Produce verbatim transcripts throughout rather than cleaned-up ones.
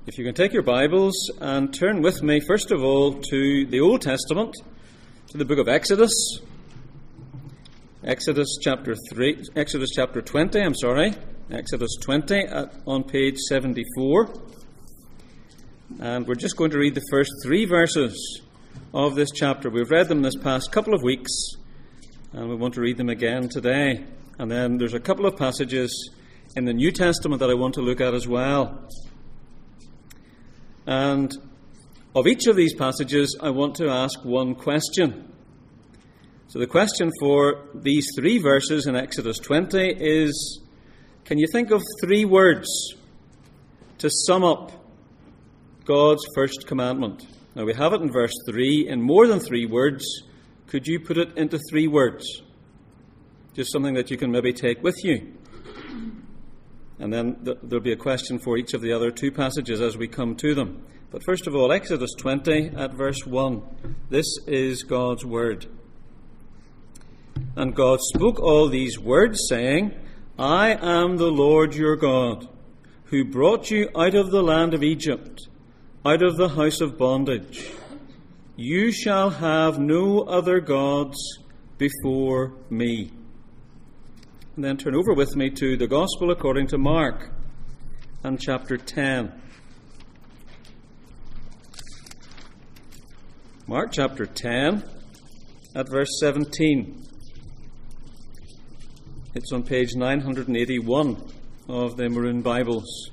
If you can take your Bibles and turn with me, first of all, to the Old Testament, to the book of Exodus. Exodus chapter three, Exodus chapter twenty, I'm sorry. Exodus twenty at, on page seventy-four. And we're just going to read the first three verses of this chapter. We've read them this past couple of weeks, and we want to read them again today. And then there's a couple of passages in the New Testament that I want to look at as well. And of each of these passages, I want to ask one question. So the question for these three verses in Exodus twenty is, can you think of three words to sum up God's first commandment? Now we have it in verse three in more than three words. Could you put it into three words? Just something that you can maybe take with you. And then th- there'll be a question for each of the other two passages as we come to them. But first of all, Exodus twenty at verse one. This is God's word. And God spoke all these words, saying, I am the Lord your God, who brought you out of the land of Egypt, out of the house of bondage. You shall have no other gods before me. And then turn over with me to the Gospel according to Mark and chapter ten. Mark chapter ten at verse seventeen. It's on page nine eighty-one of the Maroon Bibles.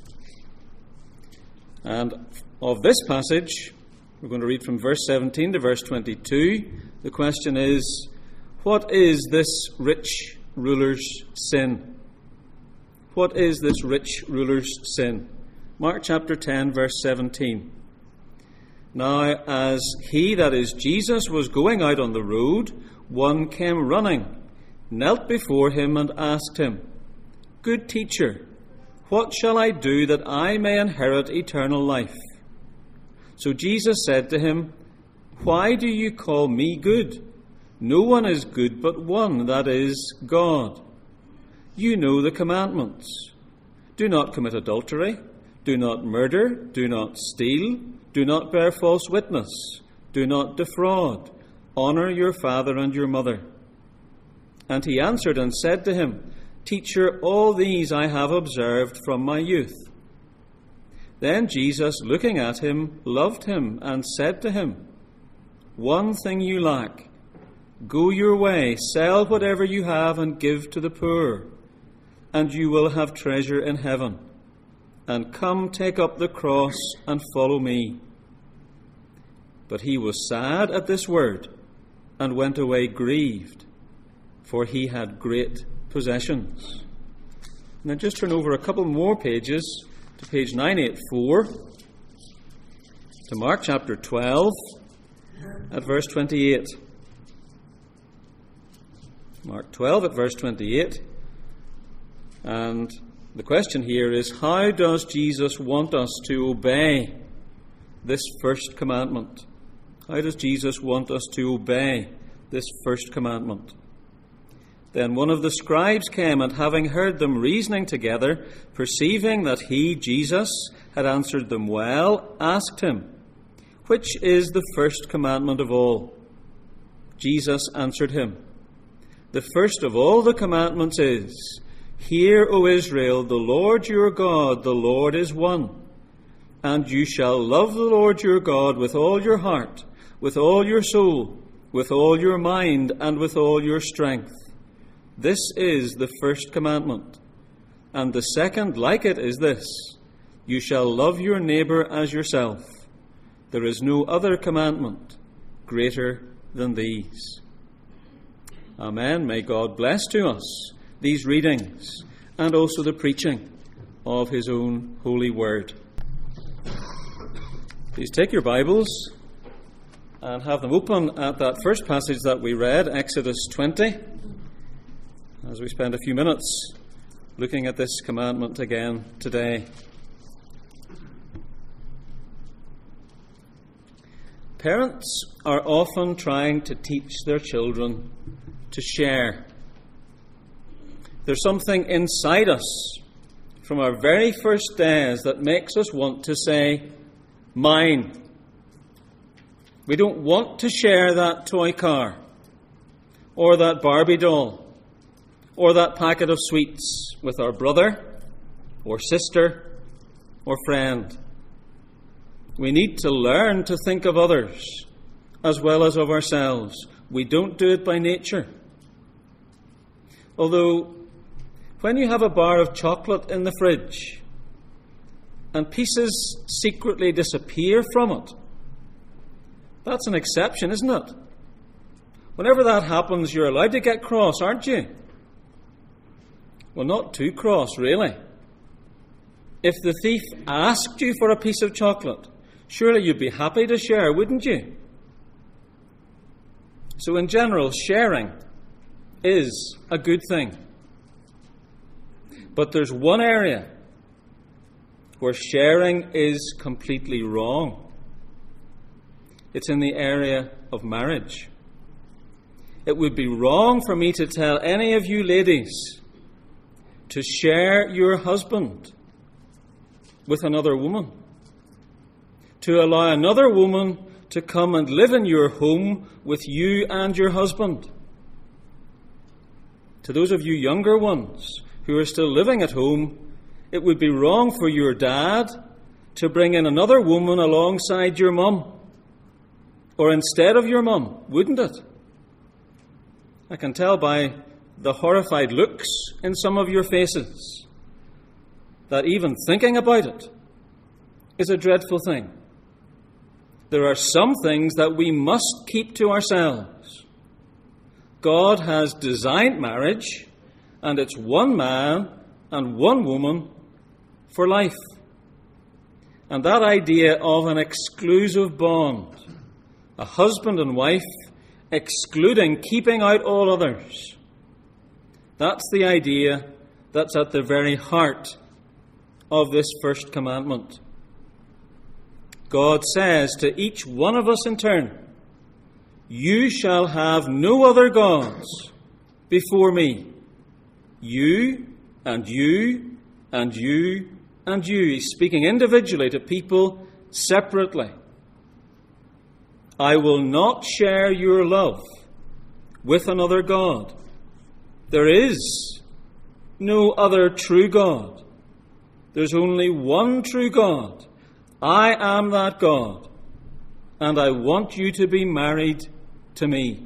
And of this passage, we're going to read from verse seventeen to verse twenty-two. The question is, what is this rich ruler's sin? What is this rich ruler's sin? Mark chapter ten, verse seventeen. Now, as he, that is Jesus, was going out on the road, one came running, knelt before him and asked him, Good teacher, what shall I do that I may inherit eternal life? So Jesus said to him, Why do you call me good? No one is good but one, that is, God. You know the commandments. Do not commit adultery. Do not murder. Do not steal. Do not bear false witness. Do not defraud. Honor your father and your mother. And he answered and said to him, Teacher, all these I have observed from my youth. Then Jesus, looking at him, loved him and said to him, One thing you lack. Go your way, sell whatever you have and give to the poor, and you will have treasure in heaven. And come, take up the cross and follow me. But he was sad at this word and went away grieved, for he had great possessions. Now just turn over a couple more pages to page nine eighty-four, to Mark chapter twelve at verse twenty-eight. Mark twelve at verse twenty-eight. And the question here is, how does Jesus want us to obey this first commandment? How does Jesus want us to obey this first commandment? Then one of the scribes came, and having heard them reasoning together, perceiving that he, Jesus, had answered them well, asked him, Which is the first commandment of all? Jesus answered him, The first of all the commandments is, Hear, O Israel, the Lord your God, the Lord is one. And you shall love the Lord your God with all your heart, with all your soul, with all your mind, and with all your strength. This is the first commandment. And the second like it is this, You shall love your neighbour as yourself. There is no other commandment greater than these. Amen. May God bless to us these readings and also the preaching of his own holy word. Please take your Bibles and have them open at that first passage that we read, Exodus twenty, as we spend a few minutes looking at this commandment again today. Parents are often trying to teach their children to share. There's something inside us from our very first days that makes us want to say, mine. We don't want to share that toy car, or that Barbie doll, or that packet of sweets with our brother, or sister, or friend. We need to learn to think of others as well as of ourselves. We don't do it by nature. Although, when you have a bar of chocolate in the fridge and pieces secretly disappear from it, that's an exception, isn't it? Whenever that happens, you're allowed to get cross, aren't you? Well, not too cross, really. If the thief asked you for a piece of chocolate, surely you'd be happy to share, wouldn't you? So in general, sharing is a good thing. But there's one area where sharing is completely wrong. It's in the area of marriage. It would be wrong for me to tell any of you ladies to share your husband with another woman, to allow another woman to come and live in your home with you and your husband. To those of you younger ones who are still living at home, it would be wrong for your dad to bring in another woman alongside your mum, or instead of your mum, wouldn't it? I can tell by the horrified looks in some of your faces that even thinking about it is a dreadful thing. There are some things that we must keep to ourselves. God has designed marriage, and it's one man and one woman for life. And that idea of an exclusive bond, a husband and wife excluding, keeping out all others, that's the idea that's at the very heart of this first commandment. God says to each one of us in turn, you shall have no other gods before me. You and you and you and you. He's speaking individually to people separately. I will not share your love with another God. There is no other true God. There's only one true God. I am that God, and I want you to be married to me.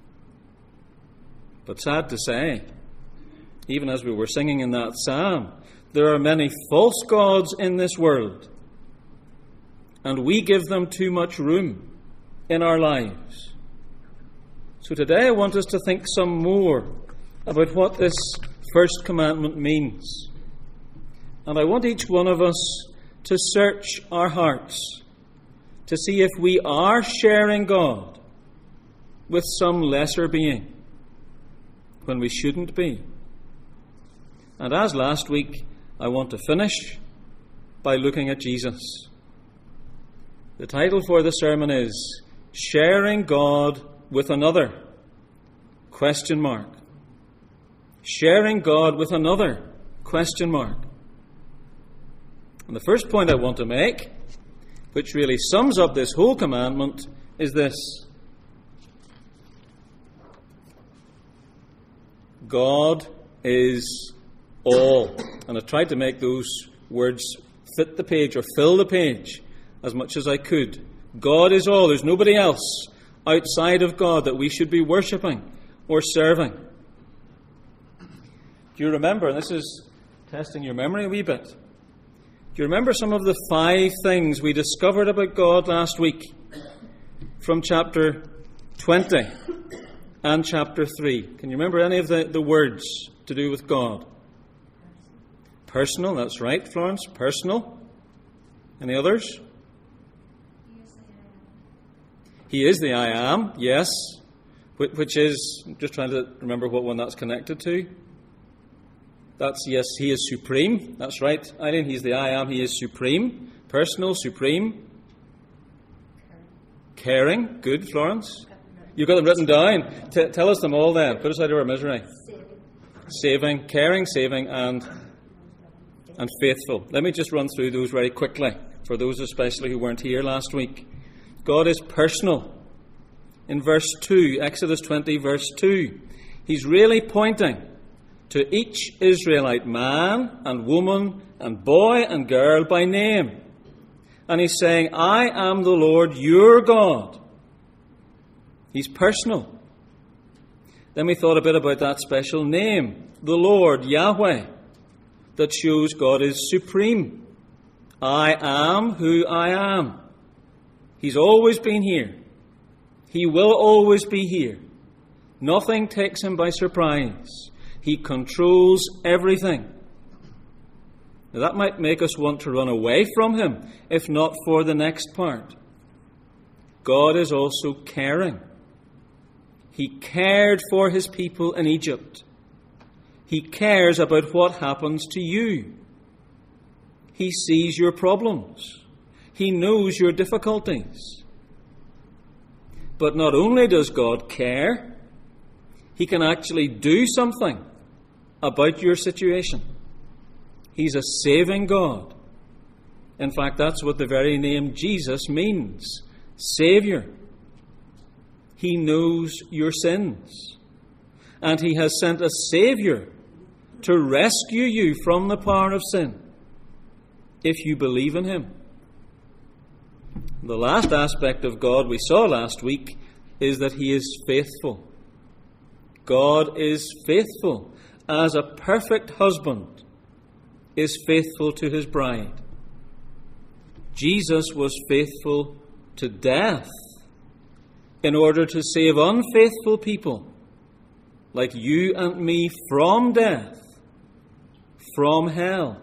But sad to say, even as we were singing in that psalm, there are many false gods in this world, and we give them too much room in our lives. So today I want us to think some more about what this first commandment means. And I want each one of us to search our hearts to see if we are sharing God with some lesser being when we shouldn't be. And as last week, I want to finish by looking at Jesus. The title for the sermon is Sharing God with Another? Question mark. Sharing God with another? Question mark. And the first point I want to make, which really sums up this whole commandment, is this. God is all. And I tried to make those words fit the page or fill the page as much as I could. God is all. There's nobody else outside of God that we should be worshipping or serving. Do you remember, and this is testing your memory a wee bit, do you remember some of the five things we discovered about God last week from chapter twenty and chapter three? Can you remember any of the, the words to do with God? Personal, that's right, Florence. Personal. Any others? He is the I am, yes. Which is, I'm just trying to remember what one that's connected to. That's, yes, he is supreme. That's right, Eileen, he's the I am, he is supreme. Personal, supreme. Caring, good, Florence. You've got them written down. T- tell us them all then. Put us out of our misery. Saving. Saving, caring, saving, and and faithful. Let me just run through those very quickly, for those especially who weren't here last week. God is personal. In verse two, Exodus twenty, verse two, he's really pointing to each Israelite man and woman and boy and girl by name. And he's saying, I am the Lord your God. He's personal. Then we thought a bit about that special name, the Lord, Yahweh, that shows God is supreme. I am who I am. He's always been here. He will always be here. Nothing takes him by surprise. He controls everything. Now that might make us want to run away from him, if not for the next part. God is also caring. He cared for his people in Egypt. He cares about what happens to you. He sees your problems. He knows your difficulties. But not only does God care, he can actually do something about your situation. He's a saving God. In fact, that's what the very name Jesus means. Saviour. He knows your sins. And he has sent a Saviour to rescue you from the power of sin, if you believe in him. The last aspect of God we saw last week is that he is faithful. God is faithful, as a perfect husband is faithful to his bride. Jesus was faithful to death in order to save unfaithful people like you and me from death, from hell.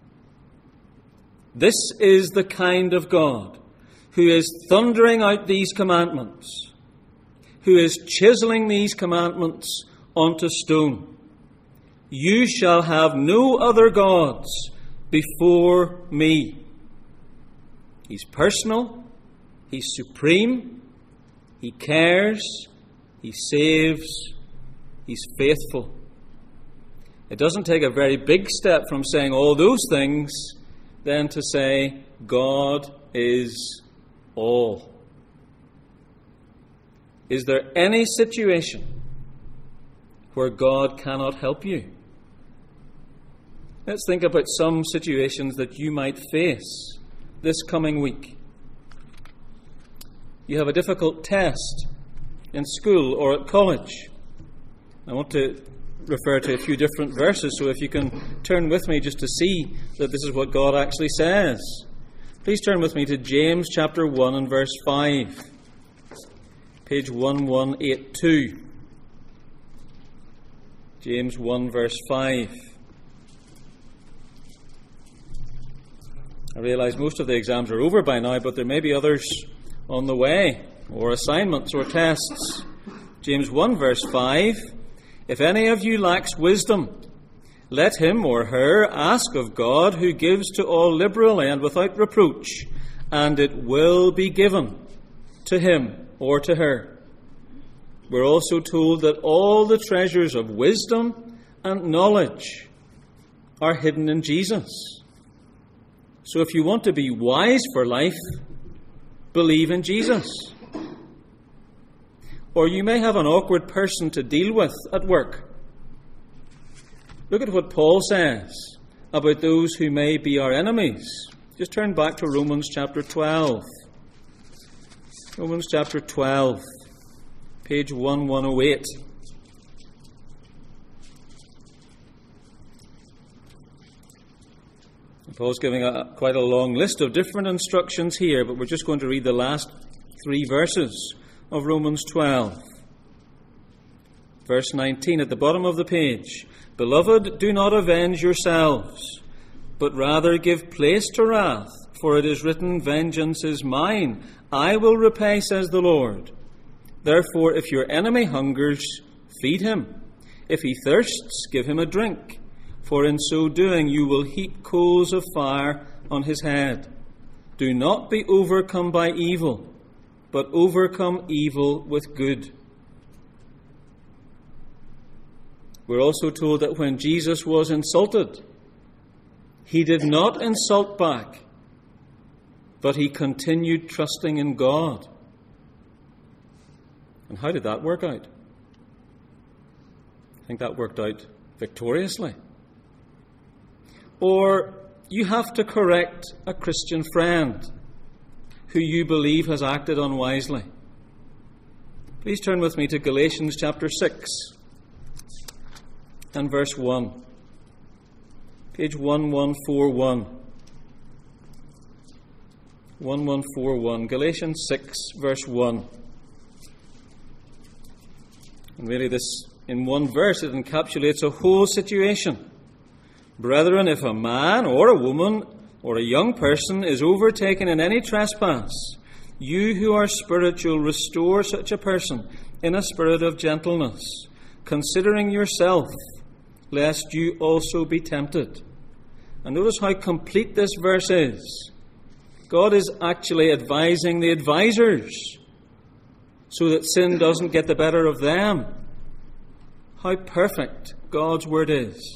This is the kind of God who is thundering out these commandments, who is chiseling these commandments onto stone. You shall have no other gods before me. He's personal, he's supreme, he cares, he saves, he's faithful. It doesn't take a very big step from saying all those things then to say God is all. Is there any situation where God cannot help you? Let's think about some situations that you might face this coming week. You have a difficult test in school or at college. I want to refer to a few different verses, so if you can turn with me just to see that this is what God actually says. Please turn with me to James chapter one and verse five. Page one one eight two. James one verse five. I realise most of the exams are over by now, but there may be others on the way, or assignments or tests. James one verse five. If any of you lacks wisdom, let him or her ask of God, who gives to all liberally and without reproach, and it will be given to him or to her. We're also told that all the treasures of wisdom and knowledge are hidden in Jesus. So if you want to be wise for life, believe in Jesus. Or you may have an awkward person to deal with at work. Look at what Paul says about those who may be our enemies. Just turn back to Romans chapter twelve. Romans chapter twelve, page one one oh eight. Paul's giving a, quite a long list of different instructions here, but we're just going to read the last three verses of Romans twelve. Verse nineteen at the bottom of the page. Beloved, do not avenge yourselves, but rather give place to wrath, for it is written, vengeance is mine, I will repay, says the Lord. Therefore, if your enemy hungers, feed him. If he thirsts, give him a drink, for in so doing you will heap coals of fire on his head. Do not be overcome by evil, but overcome evil with good. We're also told that when Jesus was insulted, He did not insult back, but he continued trusting in God. And how did that work out? I think that worked out victoriously. Or you have to correct a Christian friend who you believe has acted unwisely. Please turn with me to Galatians chapter six and verse one. Page one one four one. one one four one. Galatians six verse one. And really this, in one verse, it encapsulates a whole situation. Brethren, if a man or a woman or a young person is overtaken in any trespass, you who are spiritual, restore such a person in a spirit of gentleness, considering yourself, lest you also be tempted. And notice how complete this verse is. God is actually advising the advisors so that sin doesn't get the better of them. How perfect God's word is.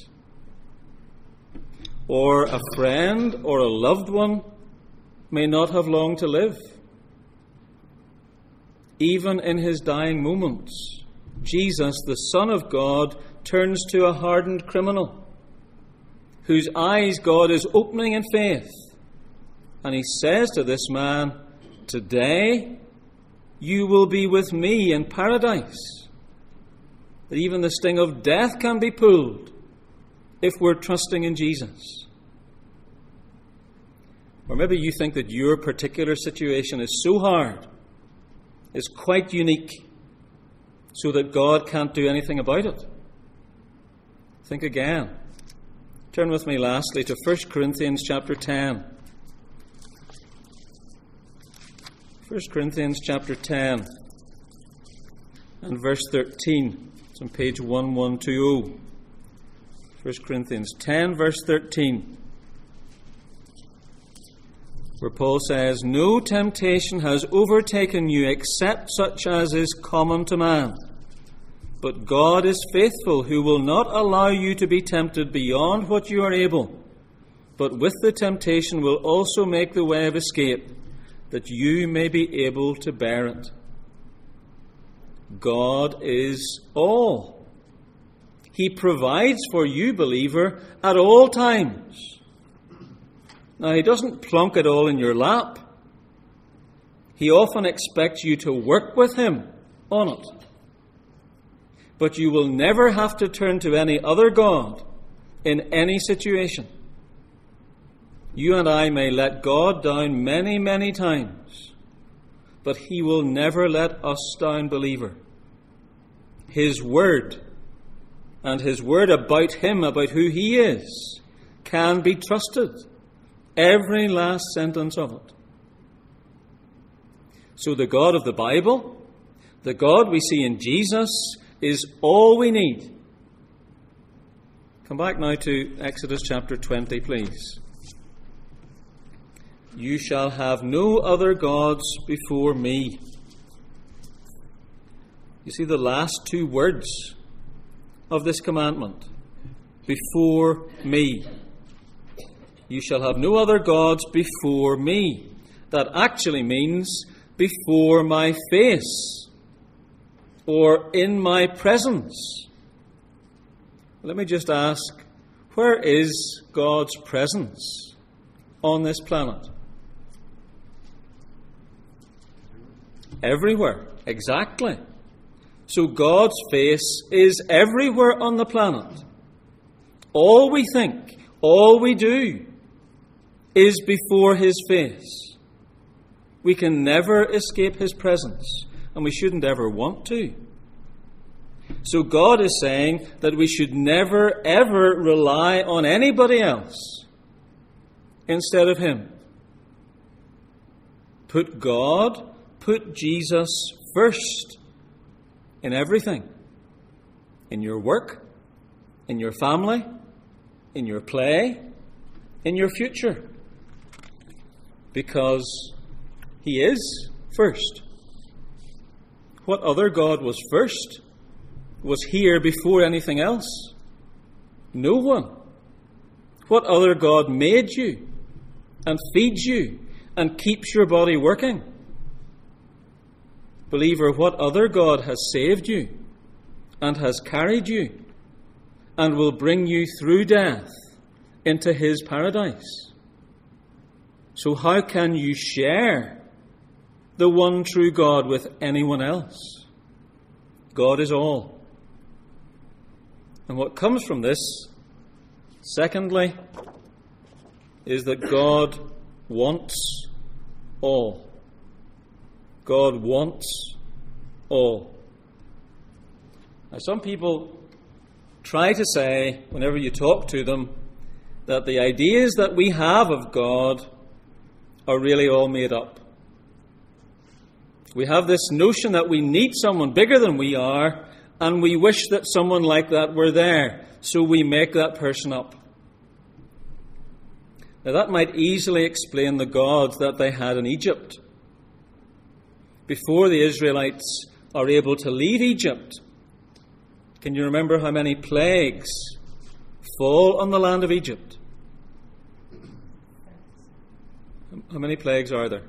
Or a friend or a loved one may not have long to live. Even in his dying moments, Jesus, the Son of God, turns to a hardened criminal whose eyes God is opening in faith. And he says to this man, today you will be with me in paradise. That even the sting of death can be pulled if we're trusting in Jesus. Or maybe you think that your particular situation is so hard, is quite unique, so that God can't do anything about it. Think again. Turn with me lastly to First Corinthians chapter ten. First Corinthians chapter ten and verse thirteen. It's on page one one two zero. First Corinthians ten verse thirteen. Where Paul says, no temptation has overtaken you except such as is common to man. But God is faithful, who will not allow you to be tempted beyond what you are able, but with the temptation will also make the way of escape, that you may be able to bear it. God is all. He provides for you, believer, at all times. Now, he doesn't plonk it all in your lap. He often expects you to work with him on it. But you will never have to turn to any other God in any situation. You and I may let God down many, many times, but he will never let us down, believer. His word, and his word about him, about who he is, can be trusted. Every last sentence of it. So the God of the Bible, the God we see in Jesus, is all we need. Come back now to Exodus chapter twenty, please. You shall have no other gods before me. You see the last two words of this commandment. Before me. You shall have no other gods before me. That actually means before my face or in my presence. Let me just ask, where is God's presence on this planet? Everywhere, exactly. So God's face is everywhere on the planet. All we think, all we do, is before his face. We can never escape his presence, and we shouldn't ever want to. So God is saying that we should never, ever rely on anybody else instead of him. Put God, put Jesus first in everything. In your work, in your family, in your play, in your future. Because he is first. What other God was first? Was here before anything else? No one. What other God made you and feeds you and keeps your body working? Believer, what other God has saved you and has carried you and will bring you through death into his paradise? So how can you share the one true God with anyone else? God is all. And what comes from this, secondly, is that God wants all. God wants all. Now, some people try to say, whenever you talk to them, that the ideas that we have of God are really all made up. We have this notion that we need someone bigger than we are, and we wish that someone like that were there, so we make that person up. Now, that might easily explain the gods that they had in Egypt. Before the Israelites are able to leave Egypt, can you remember how many plagues fall on the land of Egypt? How many plagues are there?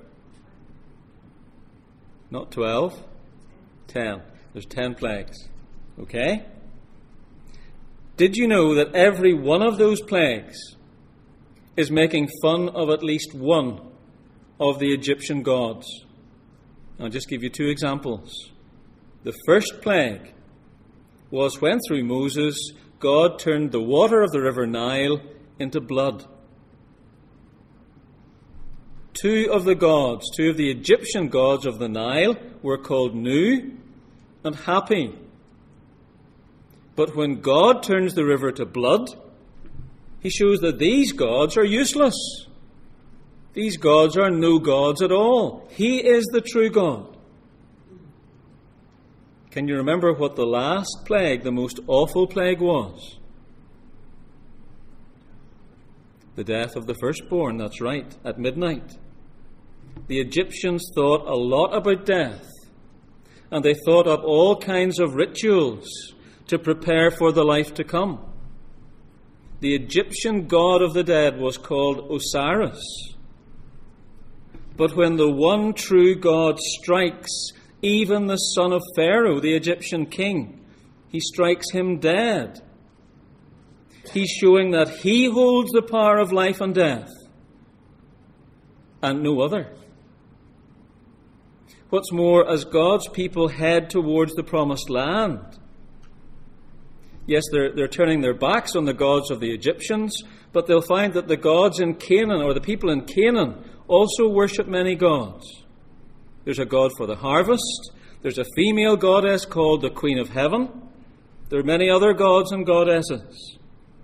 Not twelve? Ten. There's ten plagues. Okay? Did you know that every one of those plagues is making fun of at least one of the Egyptian gods? I'll just give you two examples. The first plague was when, through Moses, God turned the water of the river Nile into blood. Two of the gods, two of the Egyptian gods of the Nile, were called Nu and Hapi. But when God turns the river to blood, he shows that these gods are useless. These gods are no gods at all. He is the true God. Can you remember what the last plague, the most awful plague, was? The death of the firstborn, that's right, at midnight. The Egyptians thought a lot about death, and they thought up all kinds of rituals to prepare for the life to come. The Egyptian god of the dead was called Osiris. But when the one true God strikes even the son of Pharaoh, the Egyptian king, he strikes him dead. He's showing that he holds the power of life and death, and no other. What's more, as God's people head towards the promised land, yes, they're, they're turning their backs on the gods of the Egyptians, but they'll find that the gods in Canaan, or the people in Canaan, also worship many gods. There's a god for the harvest. There's a female goddess called the Queen of Heaven. There are many other gods and goddesses.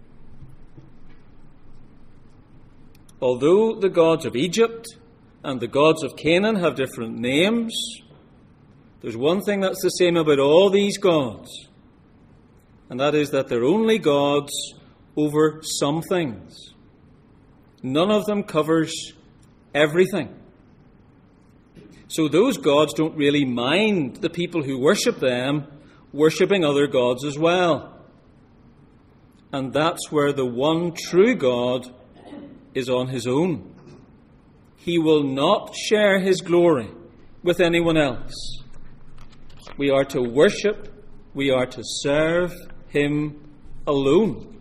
Although the gods of Egypt and the gods of Canaan have different names, there's one thing that's the same about all these gods, and that is that they're only gods over some things. None of them covers everything. So those gods don't really mind the people who worship them worshipping other gods as well. And that's where the one true God is on his own. He will not share his glory with anyone else. We are to worship, we are to serve him alone.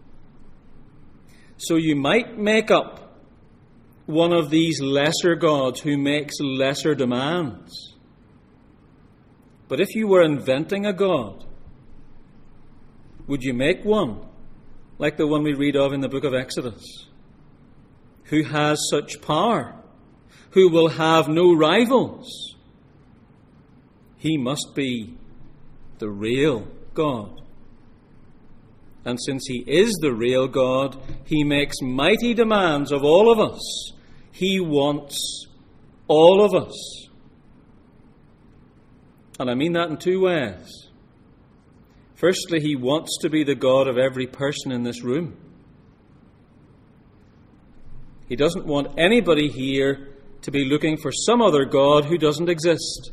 So you might make up one of these lesser gods who makes lesser demands. But if you were inventing a god, would you make one like the one we read of in the book of Exodus, who has such power, who will have no rivals? He must be the real God. And since he is the real God, he makes mighty demands of all of us. He wants all of us. And I mean that in two ways. Firstly, he wants to be the God of every person in this room. He doesn't want anybody here to be looking for some other God who doesn't exist.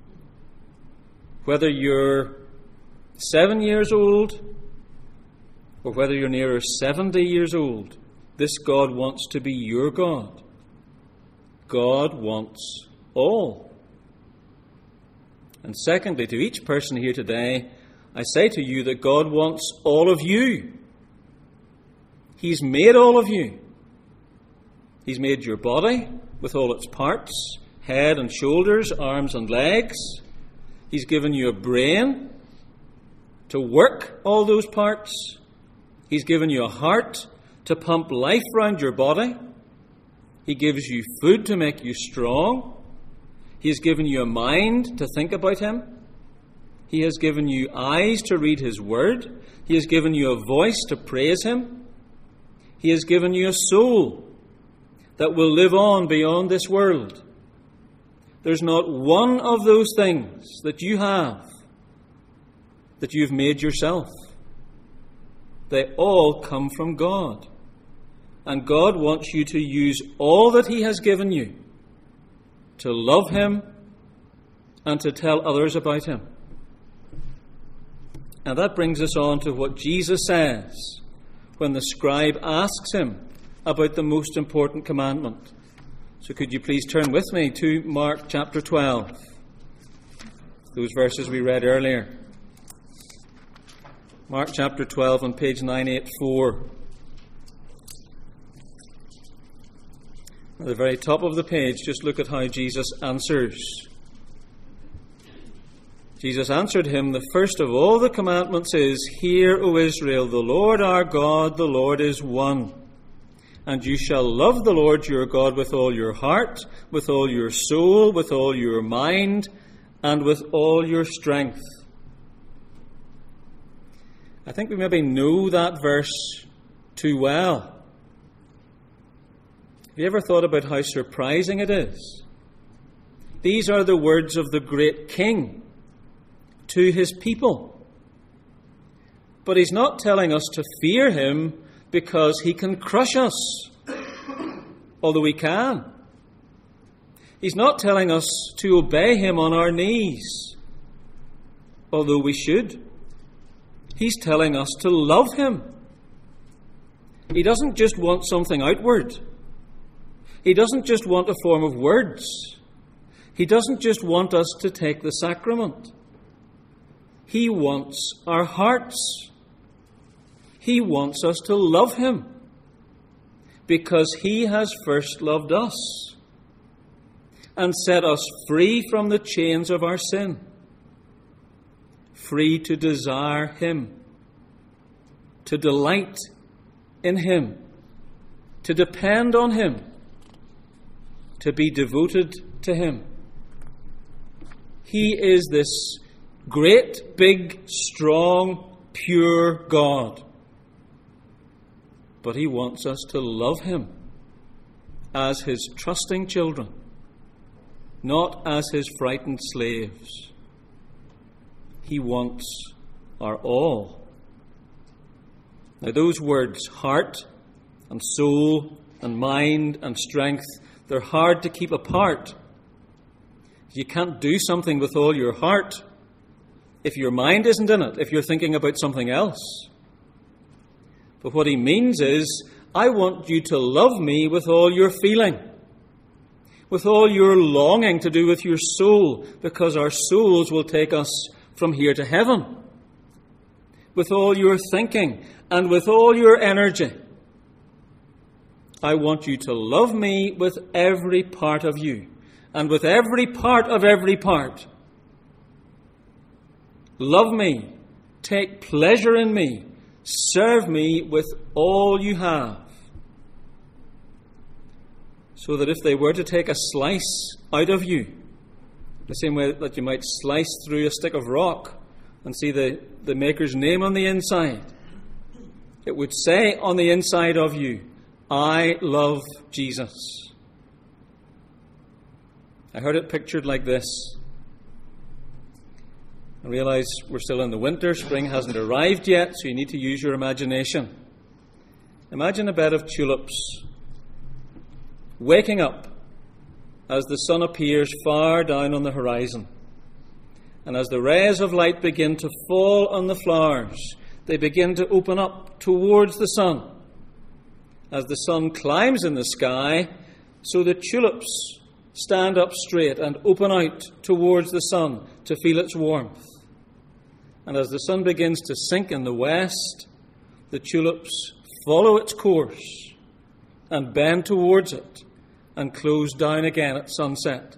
Whether you're seven years old, or whether you're nearer seventy years old, this God wants to be your God. God wants all. And secondly, to each person here today, I say to you that God wants all of you. He's made all of you. He's made your body with all its parts, head and shoulders, arms and legs. He's given you a brain to work all those parts. He's given you a heart to pump life round your body. He gives you food to make you strong. He has given you a mind to think about Him. He has given you eyes to read His Word. He has given you a voice to praise Him. He has given you a soul that will live on beyond this world. There's not one of those things that you have that you've made yourself. They all come from God. And God wants you to use all that He has given you to love Him and to tell others about Him. And that brings us on to what Jesus says when the scribe asks Him about the most important commandment. So could you please turn with me to Mark chapter twelve, those verses we read earlier. Mark chapter twelve on page nine eighty-four. At the very top of the page, just look at how Jesus answers. Jesus answered him, "The first of all the commandments is, Hear, O Israel, the Lord our God, the Lord is one. And you shall love the Lord your God with all your heart, with all your soul, with all your mind, and with all your strength." I think we maybe know that verse too well. Have you ever thought about how surprising it is? These are the words of the great King to His people. But He's not telling us to fear Him because He can crush us, although He can. He's not telling us to obey Him on our knees, although we should. He's telling us to love Him. He doesn't just want something outward. He doesn't just want a form of words. He doesn't just want us to take the sacrament. He wants our hearts. He wants us to love Him because He has first loved us and set us free from the chains of our sin, free to desire Him, to delight in Him, to depend on Him, to be devoted to Him. He is this great, big, strong, pure God. But He wants us to love Him as His trusting children, not as His frightened slaves. He wants our all. Now those words, heart and soul and mind and strength, they're hard to keep apart. You can't do something with all your heart if your mind isn't in it, if you're thinking about something else. But what He means is, I want you to love me with all your feeling, with all your longing to do with your soul, because our souls will take us from here to heaven, with all your thinking and with all your energy. I want you to love me with every part of you, and with every part of every part. Love me, take pleasure in me, serve me with all you have. So that if they were to take a slice out of you, the same way that you might slice through a stick of rock and see the, the Maker's name on the inside, it would say on the inside of you, I love Jesus. I heard it pictured like this. I realize we're still in the winter, spring hasn't arrived yet, so you need to use your imagination. Imagine a bed of tulips waking up as the sun appears far down on the horizon. And as the rays of light begin to fall on the flowers, they begin to open up towards the sun. As the sun climbs in the sky, so the tulips stand up straight and open out towards the sun to feel its warmth. And as the sun begins to sink in the west, the tulips follow its course and bend towards it and close down again at sunset.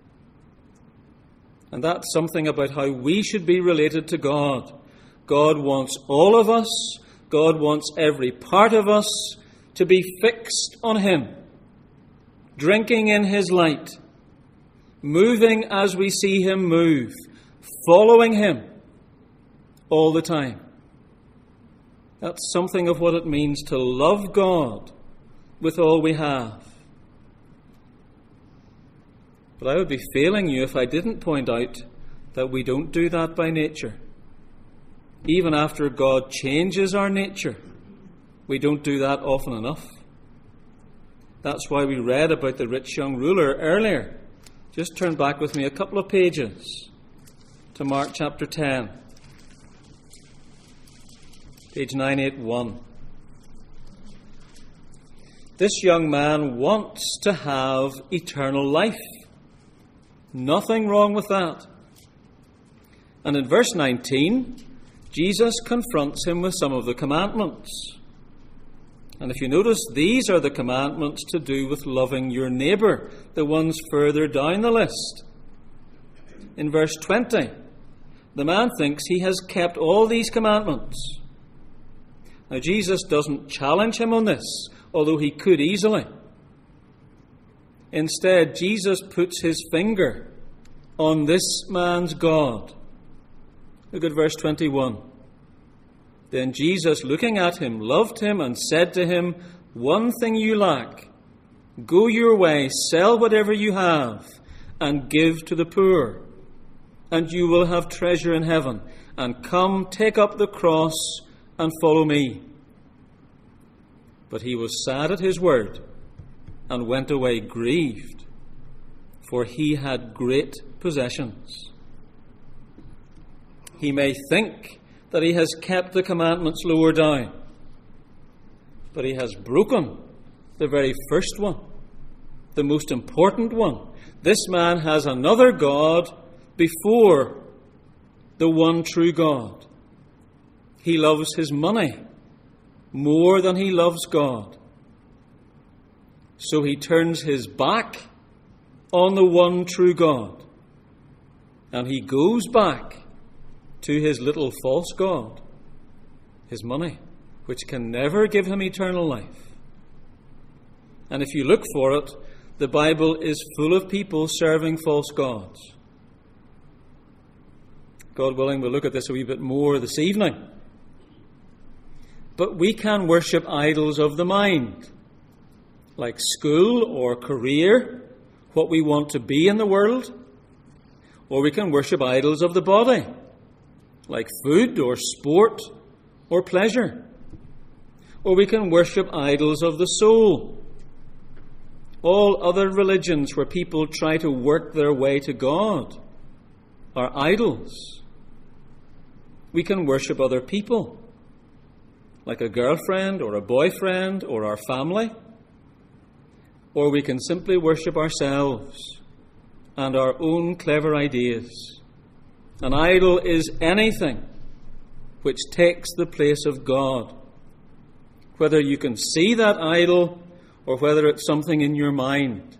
And that's something about how we should be related to God. God wants all of us, God wants every part of us to be fixed on Him, drinking in His light, moving as we see Him move, following Him all the time. That's something of what it means to love God with all we have. But I would be failing you if I didn't point out that we don't do that by nature. Even after God changes our nature, we don't do that often enough. That's why we read about the rich young ruler earlier. Just turn back with me a couple of pages to Mark chapter ten. Page nine eighty-one. This young man wants to have eternal life. Nothing wrong with that. And in verse nineteen, Jesus confronts him with some of the commandments. And if you notice, these are the commandments to do with loving your neighbour, the ones further down the list. In verse twenty, the man thinks he has kept all these commandments. Now, Jesus doesn't challenge him on this, although he could easily. Instead, Jesus puts his finger on this man's God. Look at verse twenty-one. Then Jesus, looking at him, loved him and said to him, "One thing you lack. Go your way, sell whatever you have, and give to the poor, and you will have treasure in heaven. And come, take up the cross and follow me." But he was sad at his word and went away grieved, for he had great possessions. He may think that he has kept the commandments lower down, but he has broken the very first one, the most important one. This man has another God before the one true God. He loves his money more than he loves God. So he turns his back on the one true God, and he goes back to his little false god, his money, which can never give him eternal life. And if you look for it, the Bible is full of people serving false gods. God willing, we'll look at this a wee bit more this evening. But we can worship idols of the mind, like school or career, what we want to be in the world. Or we can worship idols of the body, like food or sport or pleasure. Or we can worship idols of the soul. All other religions where people try to work their way to God are idols. We can worship other people, like a girlfriend or a boyfriend or our family. Or we can simply worship ourselves and our own clever ideas. An idol is anything which takes the place of God, whether you can see that idol or whether it's something in your mind.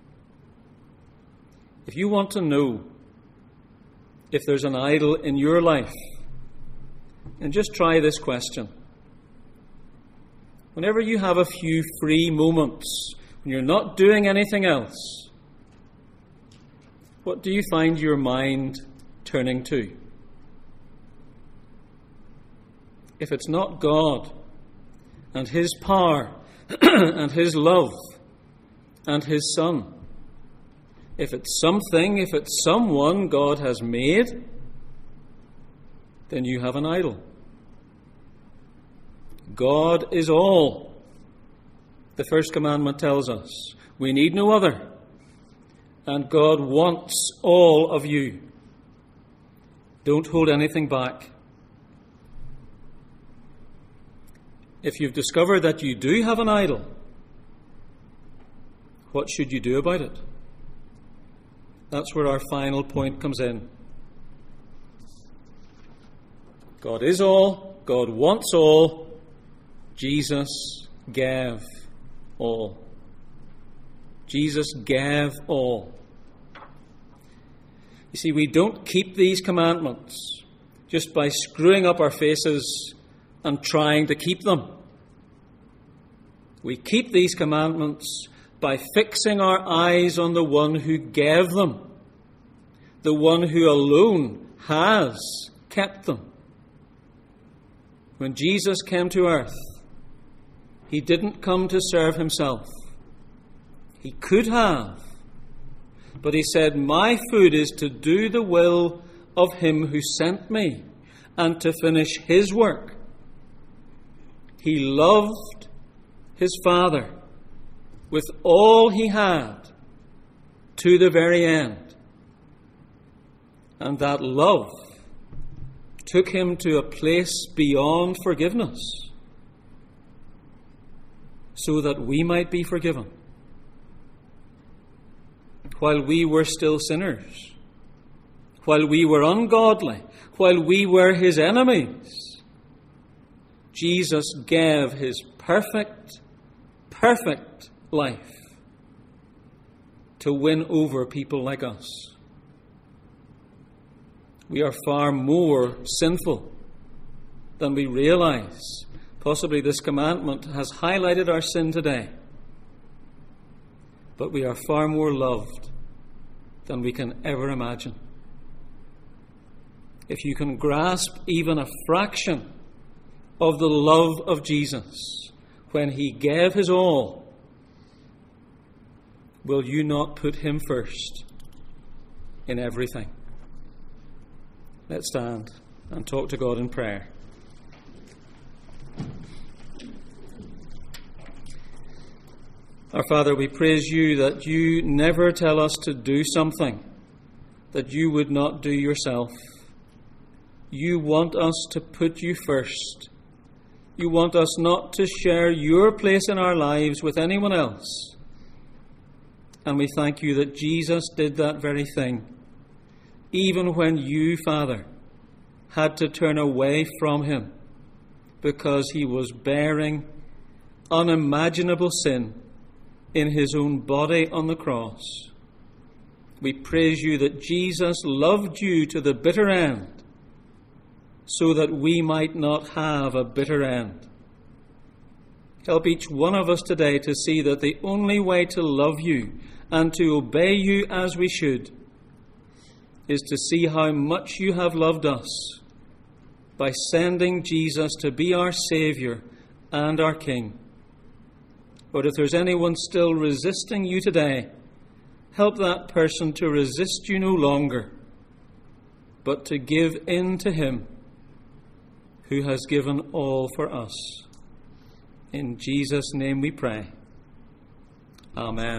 If you want to know if there's an idol in your life, then just try this question. Whenever you have a few free moments, when you're not doing anything else, what do you find your mind turning to? If it's not God and His power and His love and His Son, if it's something, if it's someone God has made, then you have an idol. God is all. The first commandment tells us we need no other, and God wants all of you. Don't hold anything back. If you've discovered that you do have an idol, what should you do about it? That's where our final point comes in. God is all. God wants all. Jesus gave all. Jesus gave all. You see, we don't keep these commandments just by screwing up our faces and trying to keep them. We keep these commandments by fixing our eyes on the one who gave them, the one who alone has kept them. When Jesus came to earth, he didn't come to serve himself. He could have, but he said, "My food is to do the will of him who sent me and to finish his work." He loved his Father with all he had to the very end. And that love took him to a place beyond forgiveness so that we might be forgiven. While we were still sinners, while we were ungodly, while we were his enemies, Jesus gave his perfect, perfect life to win over people like us. We are far more sinful than we realize. Possibly this commandment has highlighted our sin today. But we are far more loved than we can ever imagine. If you can grasp even a fraction of the love of Jesus when he gave his all, will you not put him first in everything? Let's stand and talk to God in prayer. Our Father, we praise you that you never tell us to do something that you would not do yourself. You want us to put you first. You want us not to share your place in our lives with anyone else. And we thank you that Jesus did that very thing, even when you, Father, had to turn away from him because he was bearing unimaginable sin in his own body on the cross. We praise you that Jesus loved you to the bitter end so that we might not have a bitter end. Help each one of us today to see that the only way to love you and to obey you as we should is to see how much you have loved us by sending Jesus to be our Saviour and our King. But if there's anyone still resisting you today, help that person to resist you no longer, but to give in to him who has given all for us. In Jesus' name we pray. Amen.